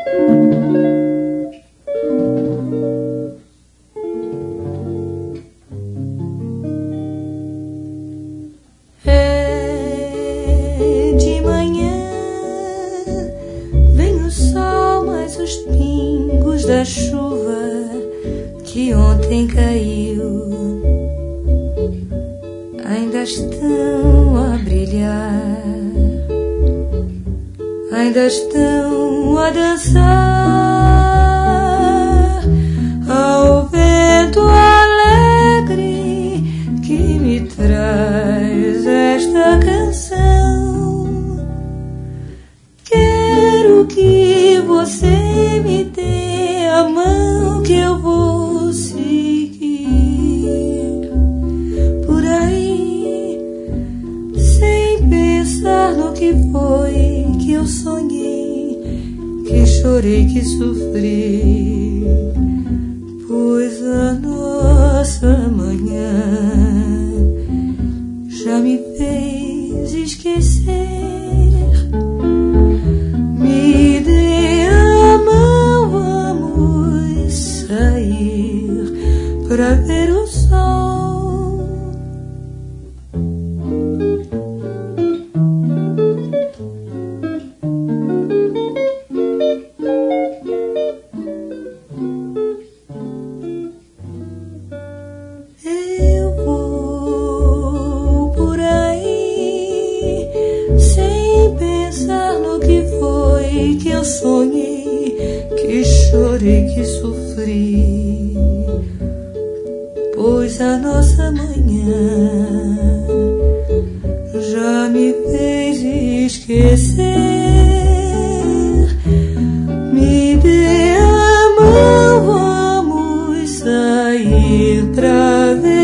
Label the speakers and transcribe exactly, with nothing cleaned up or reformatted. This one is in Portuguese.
Speaker 1: É de manhã, vem o sol, mas os pingos da chuva que ontem caiu ainda estão a brilhar, ainda estão a dançar ao vento alegre que me traz esta canção. Quero que você me dê a mão que eu vou seguir por aí, sem pensar no que foi que eu sonhei, que chorei, que sofri, pois a nossa manhã já me fez esquecer. Me dê a mão, vamos sair pra ver o sol. Eu vou por aí sem pensar no que foi que eu sonhei, que chorei, que sofri, pois a nossa manhã já me fez esquecer. Me dê a mão, vamos sair pra ver